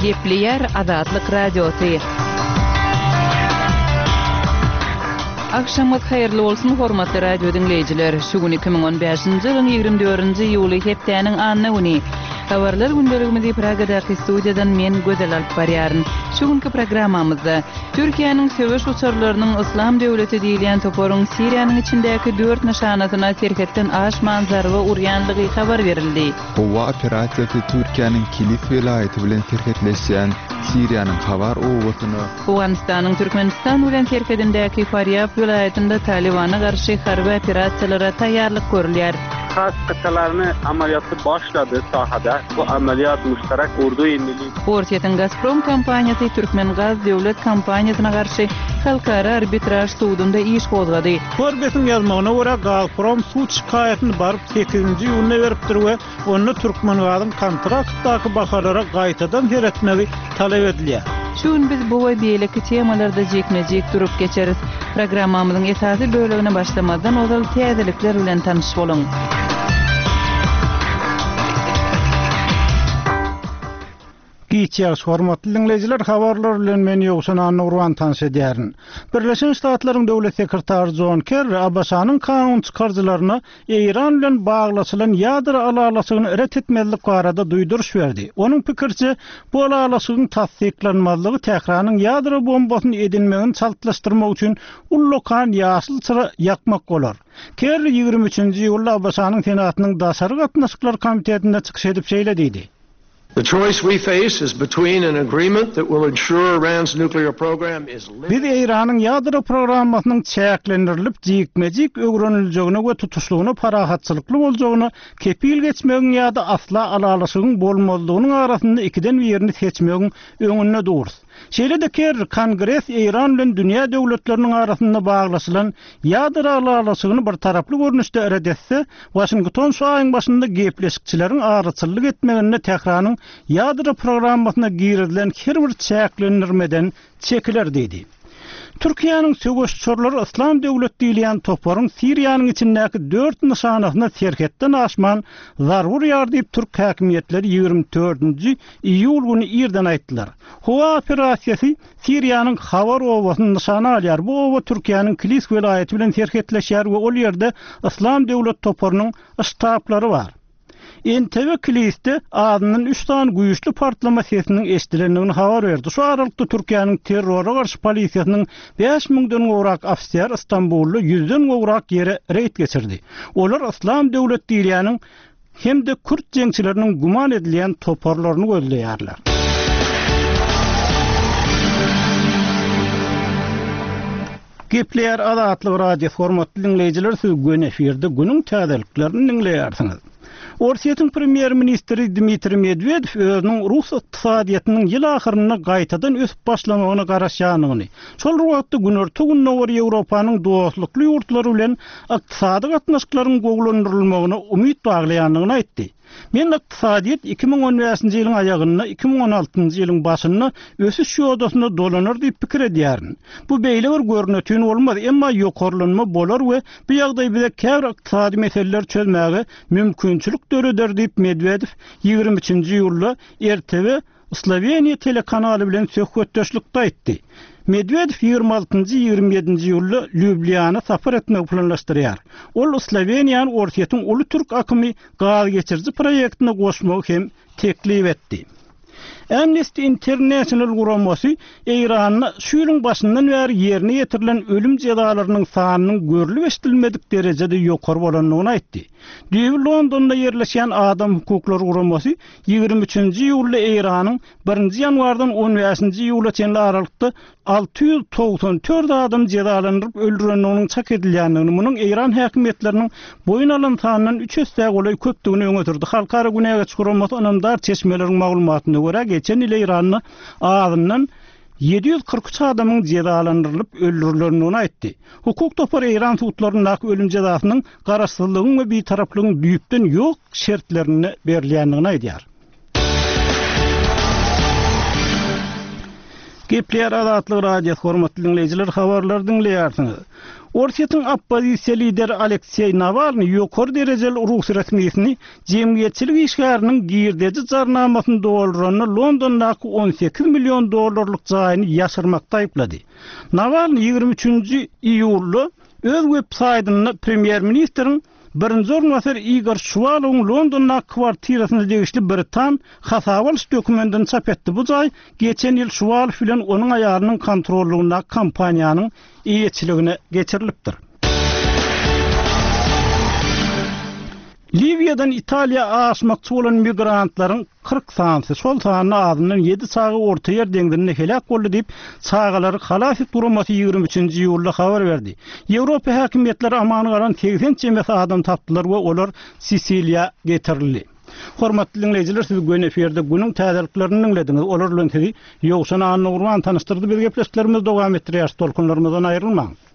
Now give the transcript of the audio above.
Gepleyer Azatlyk Radiosu. Akşamat hayırlı olsun hormatly radio dinleyijiler. Şu gün 2015-nji ýylyň 24-nji ýuly hepdeniň anny güni. Habarlar gündeligimizi Pragadaky studiýadan men Gözel alyp barýaryn. Şu günkü programmamyzda Türkiýanyň söwüş uçurlarynyň Islam döwleti diýilen toporyň Siriýanyň içindäki 4 nişanatyna terketden aşman zarba urýanlygy habar berildi. Bu operasiýasy Türkiýanyň Kilis welaýaty bilen terketleşýän Siriýanyň Havar owasyny, Awganistanyň Türkmenistan bilen terkedindäki Faryab welaýatynda Talibana garşy harby operasiýalara taýýarlyk görülýär. Kas kıtalarını ameliyatı başladı sahada. Bu ameliyat müşterek ordu yeniliği. Ortiýetyn Gazprom kompaniyasy Türkmengaz döwlet kompaniýasyna garşy halkara arbitraj suwdunda iş gozgady. Forbes'in ýazmagyna görä Gazprom suç şikaýatyny baryp 8-nji ýylyna beripdir we onu Türkmengazyň kontraktdaky bahalara gaýtadan heretmegi talap edilýär. Şun biz bu we beýleki temalarda jekmejek durup geçeriz. Programmamyzyň esasy bölümine başlamazdan ozal täzelikler bilen tanyşyp boluň. Giýçäs hormatly dinleyijiler, habarlar bilen men ýogsun Anurwan tanşy edýärin. Birleşen Ştatlaryň döwlet sekretary John Kerry Abbasanyň kanun çykarjylaryna Iran bilen baglaşylan ýadro alalasygyny ret etmezlik barada duýduruş berdi. Onuň pikirçe, bu alalasygyň tasdiklanmazlygy Tehranyň ýadro bombasyny edinmegini çaltlaşdyrmak üçin ullokan ýaşyl çyra ýakmak bolar. Kerry 23-nji ýylda Abbasanyň senatynyň daşary gatnaşyklar komitetinde çykyş edip şeýlediydi. The choice we face is between an agreement that will ensure Iran's nuclear program is Biz Iranyň ýadro programasynyň çäklendirilip, jikmejik öwreniljeğine we tutuşlugyny parahatçylykly boljagyny kepil geçmegiň ýa-da asla alalasygyň bolmazlygynyň arasynda ikiden birini seçmegiň öňünde durur. Şeýle-de Kerry Kongres Iran bilen dünýä döwletleriniň arasynda baglaşylan ýadro alalasygyny bir taraply görnüşde redetse, Washington şu aýyň başynda gepleşikçileriň aryçylyk etmegine Tehranyň ýadro programasyna girilen her bir çäklendirmeden çekiler dedi. Türkiýanyň söwüşçülleri Islam döwleti diýilen toporyň Siriýanyň içindäki 4 nişanasyna terketden aşman zarur ýardyp Türk häkimetleri 24-nji iýul güni ýerden aýtdylar. Hawa operasiýasy Siriýanyň Havar owasyny nişana alýar. Bu owa Türkiýanyň Kilis welaýaty bilen terketleşýär we ol ýerde Islam döwlet toporynyň ştaplary bar. NTV Kilis'te adının 3 tane güýçli partlama sesinin eşdilenligini habar berdi. Şu aralykda Türkiýanyň terrora garşy polisiýasynyň 5000-den gowrak ofisiýer Istanbulda 100-den gowrak ýere reýt geçirdi. Olar Islam döwleti diýilýäniň hem-de Kürt jeňçileriniň guman edilýän toporlaryny gözleýärler. Gepleyer Azatlyk radio formatly dinleyijiler, siz gün efirde günüň täzeliklerini dinleýärsiňiz. Ortiýetiň premier ministri Dmitri Medvedev özüniň Rus ykdysadyýatynyň ýyl ahyryna gaýtadan ösüp başlamagyna garaşýanyny, şol wagtda günörtügün Ýewropanyň dostlukly ýurtlary bilen ykdysady gatnaşyklaryň gowlandyrylmagyna umyt baglaýanyny aýtdy. Men ykdysadyýat 2015-nji ýylyň aýagyna 2016-njy ýylyň başyna ösüş ýoldasyna dolanar diýip pikir edýärin. Bu beýle bir görnetýän bolmaz, emma ýokarlanma bolar we bu ýagdaý bize käbir ykdysady meseleler çözmäge mümkinçilik döreder diýip Medvedev 23-nji ýylda RTV Sloveniýa telekanaly bilen söhbetdeşlikde aýtdy. Medvedev 26-njy 27-nji ýylda Ljublýana safar etmek planlaşdyrýar. Ol Sloveniýanyň ortiýetiň uly türk akymy gaz geçirji proýektine goşmagy hem teklip etdi. Amnesty International guramasy Iranyň şu ýylyň başyndan bäri ýerine ýetirilen ölüm jazalarynyň sanynyň görülip eşdilmedik derejede ýokary bolanyny aýtdy. Düýbi Londonda ýerleşýän adam hukuklary guramasy 23-nji ýylda Iranyň 1-nji ýanwardan 15-nji ýyla çenli aralykda 694 adam jazalandyryp öldürenliginiň çak edilýändigini, munyň Iran häkimetleriniň boyun alan sanynyň 3 ösdäk golay köpdigini öňötürdi. Halkara günäge çykuramasy anamdar çeşmeleriň maglumatyna görä geçen ýyl Iranyň ağzyndan 743 adamyň jazalandyrylyp öldürilendigini aýtdy. Hukuk topory Iran sudlarynyň ölüm jazasynyň garaşsyzlygyň we bitaraplygyň düýüpden ýok şertlerini berilýändigini aýdýar. Gepleyer Azatlyk radio hormatly dinleyijiler, habarlar dinleýärsiňiz. Orsiýetin oppozisiýa lideri Aleksey Navalny ýokary derejeli Rus resmiýetini jemgyýetçilik işgäriniň girdeji jarnamasyny dolduranyny Londondaky $18 milyon jaýyny ýaşyrmakda aýplady. Navalny 23 iýulda öz web-saýtyny premier ministriň birinji ornwasary Igor Shuvalowyň Londondaky kwartirasyna degişli Britan hasawalş dokumentini çap etdi. Bu jaý geçen ýyl Shuvalow bilen onuň aýarynyň kontrollugyna kampaniýanyň iýetçiligine geçirilipdir. Liviýadan Italiýa aşmakçy bolan migrantlaryň 40 sanyny şol sanyny adynyň 7 sagy orta ýer deňdiginde helak boldy diýip sagalary halas durmasy 23-nji ýylda habar berdi. Ýewropa häkimetleri amany galan 80 jemesi adam tapdylar we olar Sisiliýa getirildi. Hormatly dinleýijiler, siz göň eferde günüň täzeliklerini dinlediňiz. Olar bilen sizi ýogşan anyny urman tanystyrdy. Bir gepleşiklerimiz dowam etdirýär. Tolkunlarymyzdan aýrylmaň.